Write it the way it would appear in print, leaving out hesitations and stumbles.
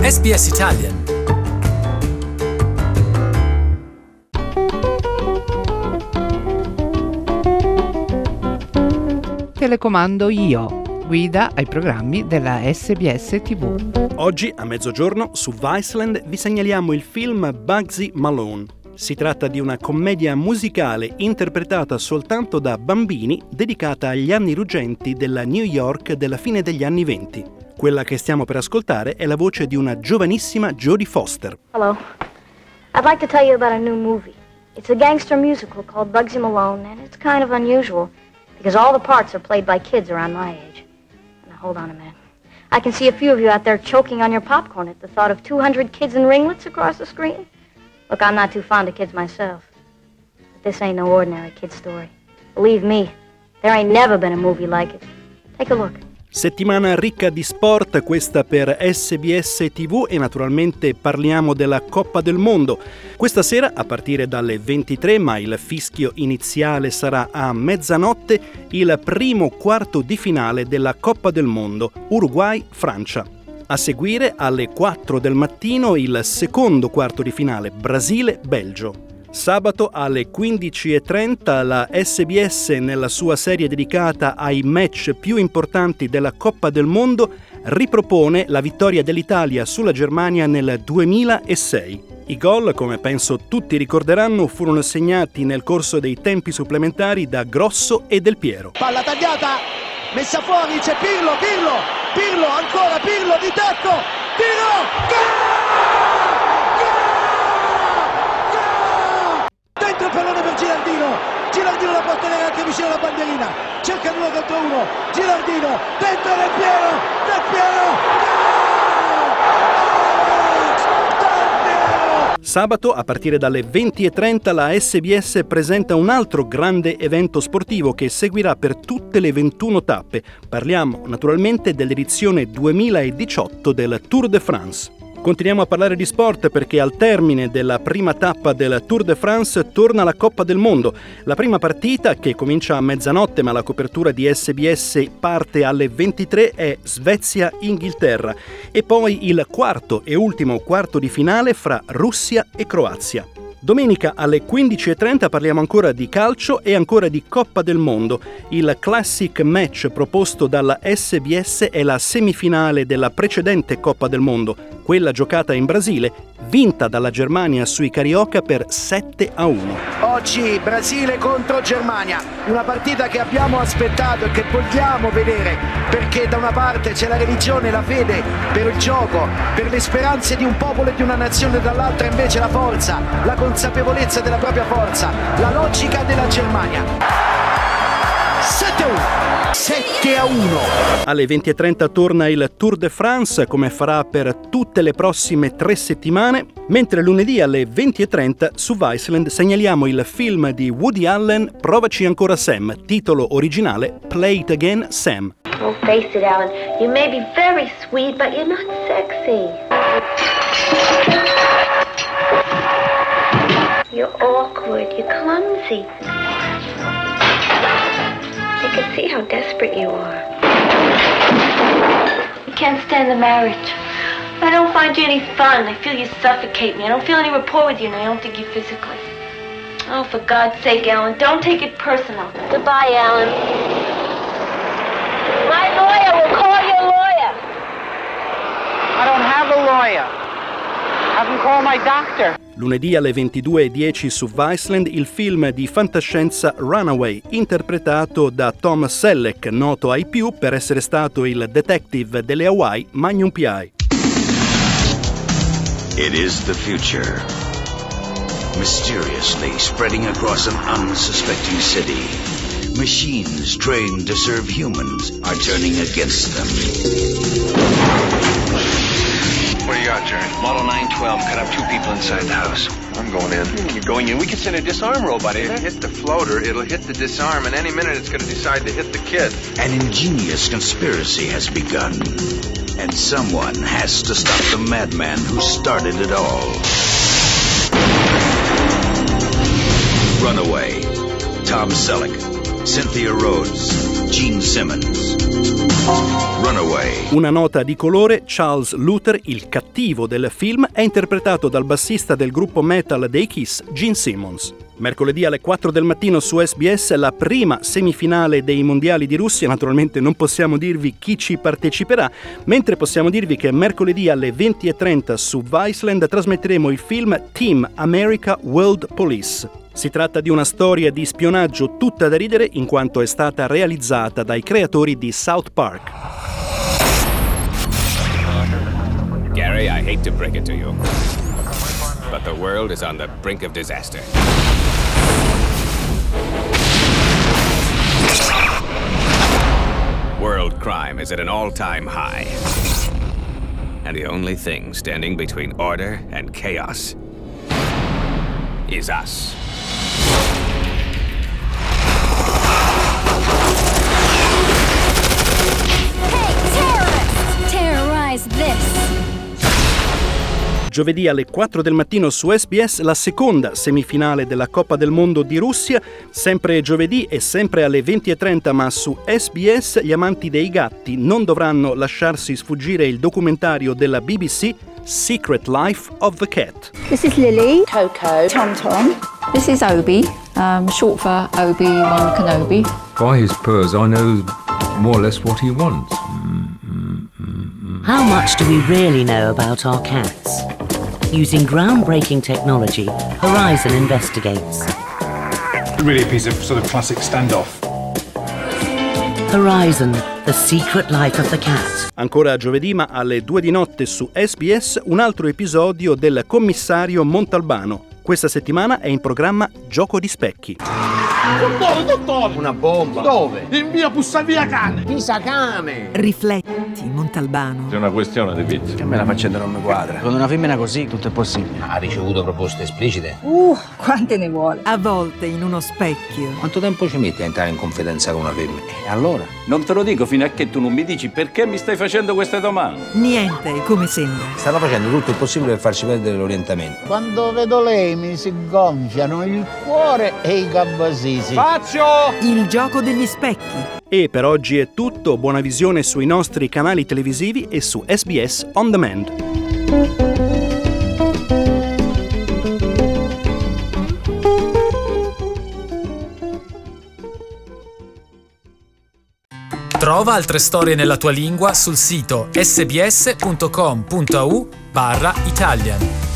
SBS Italian. Telecomando io, guida ai programmi della SBS TV. Oggi a mezzogiorno su Viceland vi segnaliamo il film Bugsy Malone. Si tratta di una commedia musicale interpretata soltanto da bambini, dedicata agli anni ruggenti della New York della fine degli anni '20. Quella che stiamo per ascoltare è la voce di una giovanissima Jodie Foster. Hello. I'd like to tell you about a new movie. It's a gangster musical called Bugsy Malone, and it's kind of unusual because all the parts are played by kids around my age. Now, hold on a minute. I can see a few of you out there choking on your popcorn at the thought of 200 kids in ringlets across the screen. Look, I'm not too fond of kids myself, but this ain't no ordinary kid story. Believe me, there ain't never been a movie like it. Take a look. Settimana ricca di sport, questa per SBS TV, e naturalmente parliamo della Coppa del Mondo. Questa sera a partire dalle 23, ma il fischio iniziale sarà a mezzanotte, il primo quarto di finale della Coppa del Mondo, Uruguay-Francia. A seguire alle 4 del mattino il secondo quarto di finale, Brasile-Belgio. Sabato alle 15:30 la SBS, nella sua serie dedicata ai match più importanti della Coppa del Mondo, ripropone la vittoria dell'Italia sulla Germania nel 2006. I gol, come penso tutti ricorderanno, furono segnati nel corso dei tempi supplementari da Grosso e Del Piero. Palla tagliata, messa fuori, c'è Pirlo, ancora Pirlo di tacco, tiro, gol! Dentro il pallone per Gilardino la può tenere anche vicino alla bandierina, cerca 2 contro 1, Gilardino, dentro Del Piero, Sabato, a partire dalle 20:30, la SBS presenta un altro grande evento sportivo che seguirà per tutte le 21 tappe. Parliamo naturalmente dell'edizione 2018 del Tour de France. Continuiamo a parlare di sport perché al termine della prima tappa del Tour de France torna la Coppa del Mondo. La prima partita, che comincia a mezzanotte ma la copertura di SBS parte alle 23, è Svezia-Inghilterra, e poi il quarto e ultimo quarto di finale fra Russia e Croazia. Domenica alle 15:30 parliamo ancora di calcio e ancora di Coppa del Mondo. Il classic match proposto dalla SBS è la semifinale della precedente Coppa del Mondo, quella giocata in Brasile, vinta dalla Germania sui Carioca per 7-1. Oggi Brasile contro Germania, una partita che abbiamo aspettato e che vogliamo vedere, perché da una parte c'è la religione, la fede per il gioco, per le speranze di un popolo e di una nazione, dall'altra invece la forza, la consapevolezza della propria forza, la logica della Germania. 7-1. Alle 20:30 torna il Tour de France, come farà per tutte le prossime 3 settimane, mentre lunedì alle 20:30 su Viceland segnaliamo il film di Woody Allen Provaci ancora Sam, titolo originale Play It Again Sam. Oh, face it, Alan. You may be very sweet, but you're not sexy. You're awkward. You're clumsy. I can see how desperate you are. You can't stand the marriage. I don't find you any fun. I feel you suffocate me. I don't feel any rapport with you, and I don't think you physically. Oh, for God's sake, Alan, don't take it personal. Goodbye, Alan. My lawyer will call your lawyer. I don't have a lawyer. Have him call my doctor. Lunedì alle 22:10 su Viceland il film di fantascienza Runaway, interpretato da Tom Selleck, noto ai più per essere stato il detective delle Hawaii Magnum P.I. It is the future. Mysteriously spreading across an unsuspecting city, machines trained to serve humans are turning against them. What do you got, Jerry? Model 912 cut up 2 people inside the house. I'm going in. You're going in? We can send a disarm robot in. It'll hit the floater, it'll hit the disarm, and any minute it's going to decide to hit the kid. An ingenious conspiracy has begun, and someone has to stop the madman who started it all. Runaway. Tom Selleck, Cynthia Rhodes, Gene Simmons. Runaway. Una nota di colore: Charles Luther, il cattivo del film, è interpretato dal bassista del gruppo metal dei Kiss, Gene Simmons. Mercoledì alle 4 del mattino su SBS la prima semifinale dei mondiali di Russia. Naturalmente non possiamo dirvi chi ci parteciperà, mentre possiamo dirvi che mercoledì alle 20:30 su Viceland trasmetteremo il film Team America World Police. Si tratta di una storia di spionaggio tutta da ridere in quanto è stata realizzata dai creatori di South Park. Gary, I hate to break it to you, but the world is on the brink of disaster. World crime is at an all-time high. And the only thing standing between order and chaos is us. Hey, terrorists! Terrorize this! Giovedì alle 4 del mattino su SBS la seconda semifinale della Coppa del Mondo di Russia, sempre giovedì e sempre alle 20:30, ma su SBS gli amanti dei gatti non dovranno lasciarsi sfuggire il documentario della BBC Secret Life of the Cat. This is Lily, Coco, Tom Tom. This is Obi, short for Obi-Wan Kenobi. By his purrs, I know more or less what he wants. How much do we really know about our cats? Using groundbreaking technology, Horizon investigates. Really a piece of sort of classic standoff. Horizon, the secret life of the cat. Ancora giovedì, ma alle 2 di notte su SBS, un altro episodio del commissario Montalbano. Questa settimana è in programma Gioco di specchi. Dottore! Una bomba! Dove? In via Bussavia Cane! Pisa Cane! Rifletti, Montalbano. È una questione di vizio. Che a me la faccenda non mi quadra. Con una femmina così tutto è possibile. Ha ricevuto proposte esplicite? Quante ne vuole? A volte in uno specchio. Quanto tempo ci metti a entrare in confidenza con una femmina? E allora? Non te lo dico fino a che tu non mi dici perché mi stai facendo queste domande. Niente come sembra. Stanno facendo tutto il possibile per farci perdere l'orientamento. Quando vedo lei mi si gonfiano il cuore e i gabbasisi. Il gioco degli specchi. E per oggi è tutto, buona visione sui nostri canali televisivi e su SBS On Demand. Trova altre storie nella tua lingua sul sito sbs.com.au/Italian.